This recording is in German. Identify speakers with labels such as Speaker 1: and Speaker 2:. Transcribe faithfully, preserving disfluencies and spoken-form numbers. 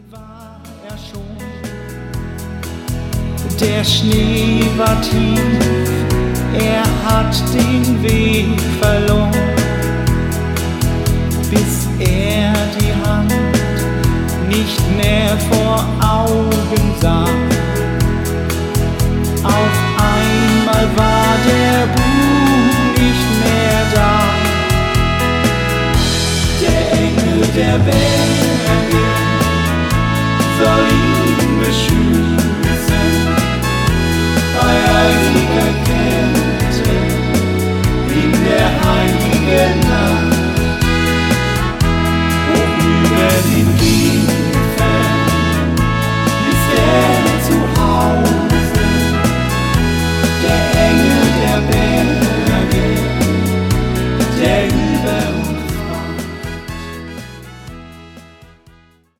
Speaker 1: war er schon. Der Schnee war tief, er hat den Weg verloren, bis er die Hand nicht mehr vor Augen sah. Auf einmal war der Bub nicht mehr da. Der Engel der Welt